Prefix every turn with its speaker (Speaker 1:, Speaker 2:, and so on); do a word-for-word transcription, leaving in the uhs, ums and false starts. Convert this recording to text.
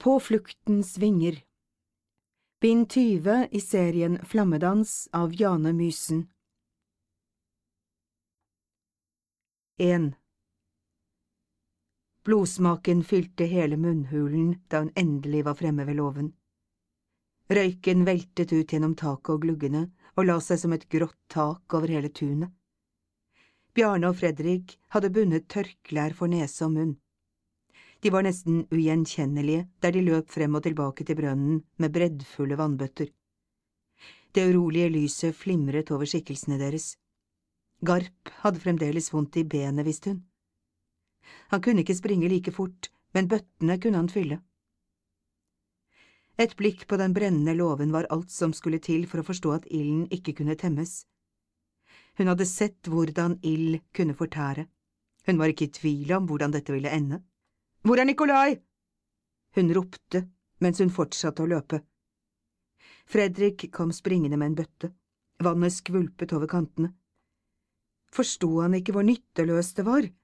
Speaker 1: På fluktens vinger. Bind tyve i serien Flammedans av Jane Mysen. en. Blodsmaken fylte hele munnhulen da hun endelig var fremme ved låven. Røyken veltet ut gjennom taket og gluggene og la seg som et grått tak over hele tunet. Bjarne og Fredrik hadde bundet tørklær for nese og munn. De var nesten ugjenkjennelige der de løp frem og tilbake til brønnen med breddfulle vannbøtter. Det urolige lyset flimret over skikkelsene deres. Garp hadde fremdeles vondt i benet, visste hun. Han kunne ikke springe like fort, men bøttene kunne han fylle. Et blikk på den brennende låven var alt som skulle til for å forstå at ilden ikke kunne temmes. Hun hadde sett hvordan ild kunne fortære. Hun var ikke i tvil om hvordan dette ville ende. «Hvor er Nikolai?» Hun ropte mens hun fortsatte å løpe. Fredrik kom springende med en bøtte. Vannet skvulpet over kantene. Forstod han ikke hvor nytteløst det var?